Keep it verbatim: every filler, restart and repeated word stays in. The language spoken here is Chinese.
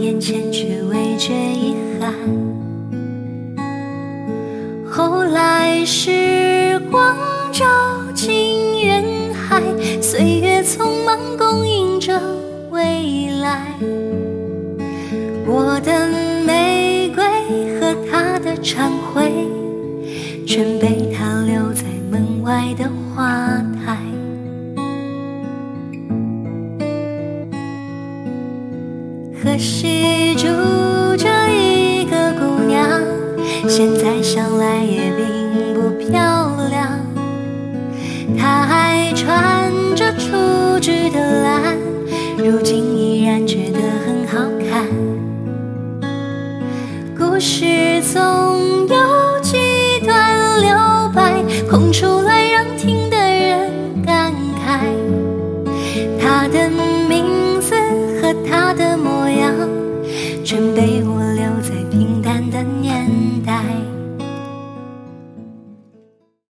眼前，却未觉遗憾。后来时光照进人海，岁月匆忙供应着未来。我的玫瑰和他的忏悔，全被他留在门外的花台。何时住着一个姑娘，现在想来也并不漂亮。她还穿着初枝的蓝，如今依然觉得很好看。故事总